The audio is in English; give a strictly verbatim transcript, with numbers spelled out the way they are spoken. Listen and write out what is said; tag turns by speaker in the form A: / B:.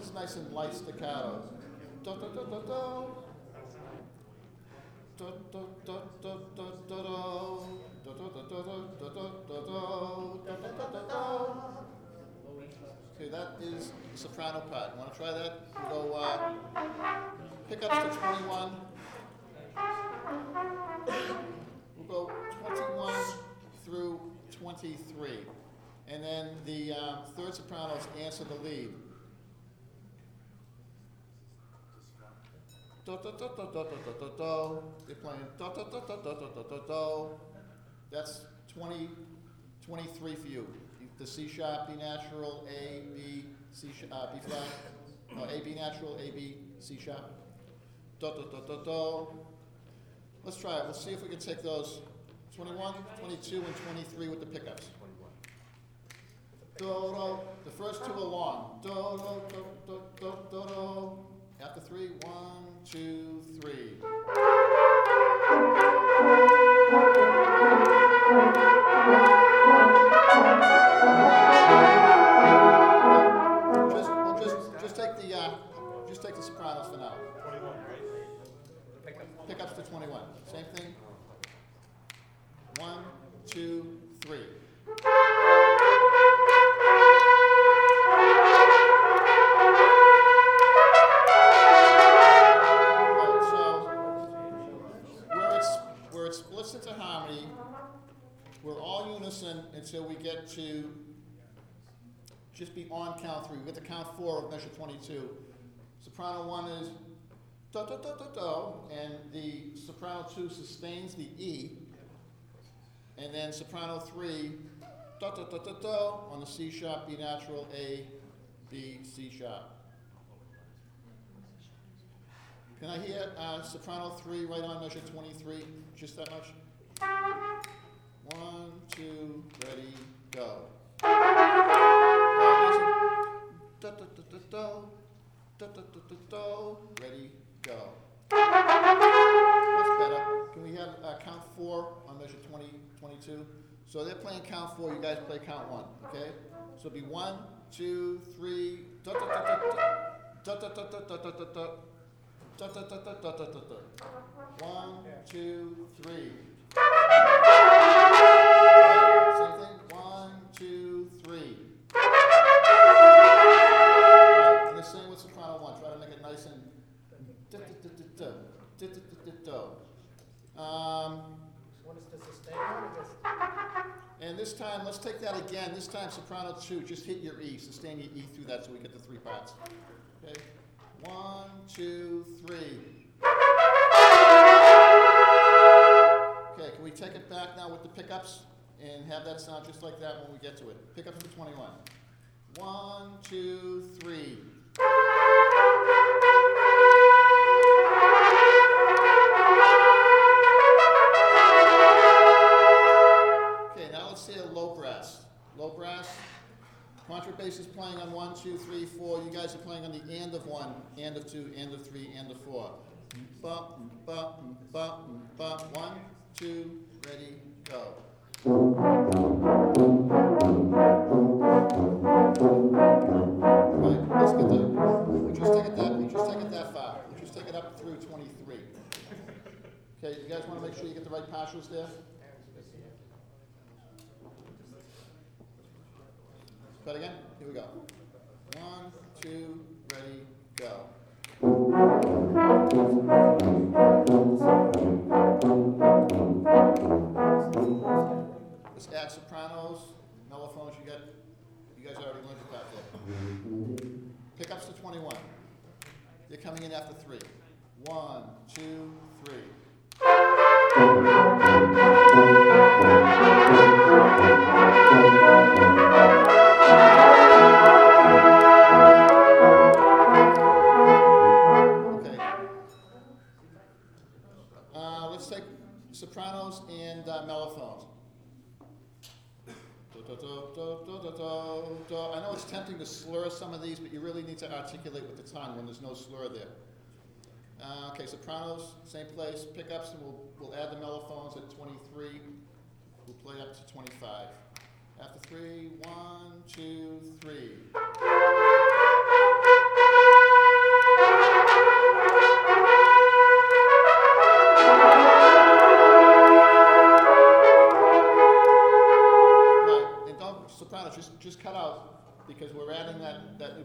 A: is nice and light staccato. Do, do, do, do, do. Do, do, do, do, do, do, do. Do, do, do, do, do, do, do, do, do, do, do, do, do. Okay, that is the soprano part. Want to try that? We'll go uh, pickups to twenty-one. We'll go twenty-one through twenty-three. And then the um, third sopranos answer the lead. Do, do, do, do, do, do, do, do. They're playing do, do, do, do, do, do, do, do. That's twenty, twenty-three for you. The C sharp, B natural, A, B, C sharp, uh, B flat. No, A, B natural, A, B, C sharp. Do, do, do, do, do. Let's try it. We'll see if we can take those twenty-one, twenty-two, and twenty-three with the pickups. Do, do. The first two are long. Do, do, do, do, do, do, do. After three, one, two, three. Just, we'll just, just take the, uh, just take the sopranos for now.
B: twenty-one, right?
A: Pickups to twenty-one. Same thing. One, two, three. Right, so where it's where it splits into harmony, we're all unison until we get to just be on count three. We get to count four of measure twenty-two. Soprano one is do, do, do, do, do, and the soprano two sustains the E, and then soprano three, do, do, do, do, do, on the C sharp, B natural, A, B, C sharp. Can I hear uh, soprano three right on measure twenty-three, just that much? One, two, ready, go. Now, do, do, do, do, do, do, do, do, do, do, ready, go. That's better. Can we have uh, count four on measure twenty, twenty-two? So they're playing count four, you guys play count one, okay? So it'll be one, two, three, da da da da da da da da da da da da da da da da da da da. One, two, three. Same thing. One, two, three. Right. And the same with soprano one. Try to make it nice and da da da da da da da da da. Um.
C: What is the sustain one or just?
A: And this time, let's take that again. This time, soprano two, just hit your E. Sustain your E through that so we get the three parts. Okay? One, two, three. Okay, can we take it back now with the pickups and have that sound just like that when we get to it? Pickups for twenty-one. One, two, three. Low brass. Low brass. Contrabass is playing on one, two, three, four. You guys are playing on the and of one, and of two, and of three, and of four. Ba, ba, ba, ba. One, two, ready, go. Right, let's get that. We'll just take it that. We'll just take it that far. We'll just take it up through twenty-three. Okay, you guys want to make sure you get the right partials there? Try it again. Here we go. One, two, ready, go. Let's add sopranos, mellophones. You got, you guys already learned about that. Pickups to twenty-one. They're coming in after three. One, two, three. Sopranos and uh, mellophones. Do, do, do, do, do, do, do. I know it's tempting to slur some of these, but you really need to articulate with the tongue when there's no slur there. Uh, okay, sopranos, same place. Pickups, and we'll, we'll add the mellophones at twenty-three. We'll play up to twenty-five. After three, one, two, three. just, just cut out, because we're adding that, that new